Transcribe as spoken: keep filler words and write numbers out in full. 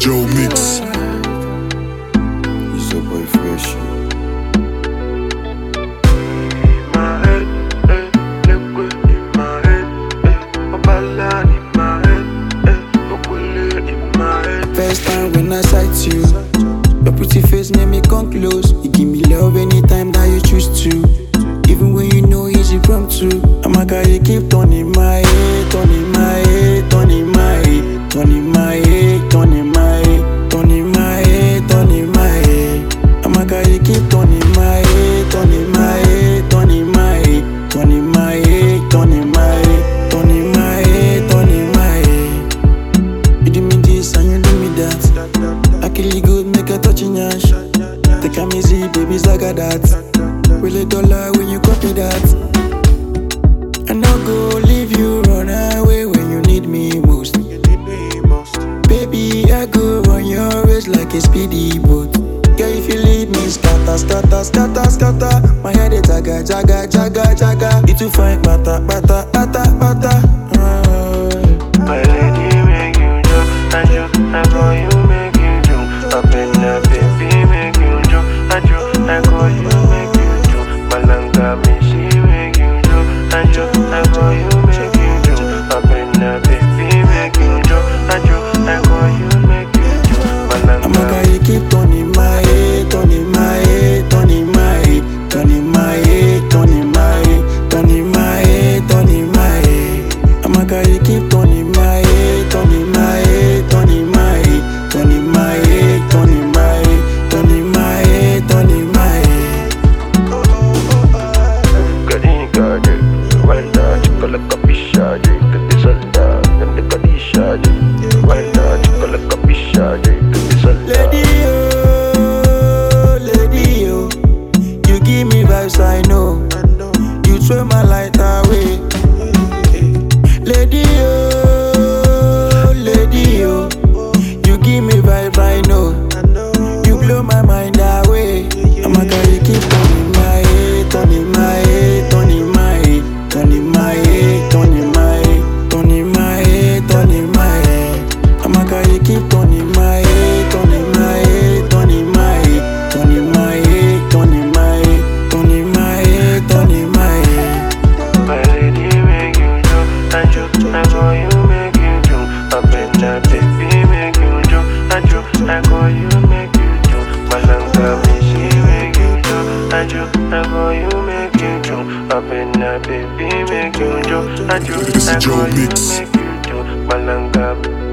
Joe Mix. It's your boy Fresh. First time when I sight you, your pretty face made me come close. You give me love anytime that you choose to, even when you know it's impromptu. I'm a guy you keep turning my head, turning my head, turning my head, turning my head, turning my head, turning my head, turning my head. I'm a guy you keep turning my head, turning my head, turning my head, turning my head, turning my head, turning my head, turning my head. You do me this and you do me that. I kill you good, make a touching yash. Take a easy, baby, zaga that. Will a dollar when you copy that. I no go leave you run away when you need me most. Baby, I go run your race like a speedy boat. Girl, if you leave me, scatter, scatter, scatter, scatter. My head is jaga, jaga, jaga, jaga. It will find bata, bata, bata, bata. My lady make you jump, I jump, I call you make you jump. Up in the baby make you jump, I jump, I call you make you jump. Malanga me she make you jump, I jump, I call you make you jump. Up in the baby make you jump, I jump, I call you make you jump. I'm a guy you keep turning my head, turning my head, turning my head, turning my head, turning my head, turning my head, turning my head. I'm a guy you keep turning my head, turning my head, turning my head, turning my head, turning my head, turning my head, turning my head. Kadika je, wanda chukala kapisha je, katisalda, gande kadisha je, wanda chukala kapisha je, katisalda. Lady oh, lady oh, you give me vibes I know, you throw my light away. Lady oh, lady oh, you give me vibes I know, you blow my mind away. I'm a guy you keep turning my head, turning my head, turning my head, turning my head, turning my head, turning my head, turning my head. I'm a guy you keep turning my head, turning my head, turning my head, turning my head, turning my head, turning my head, turning my head. My lady make you jump, I jump, I call you make you jump. Up in the baby make you jump, I jump, I call you make you jump. Malanga me she make you jump, I jump, I call you make you jump. Up in the baby make you jump, I jump, I call you make you jump. Malanga.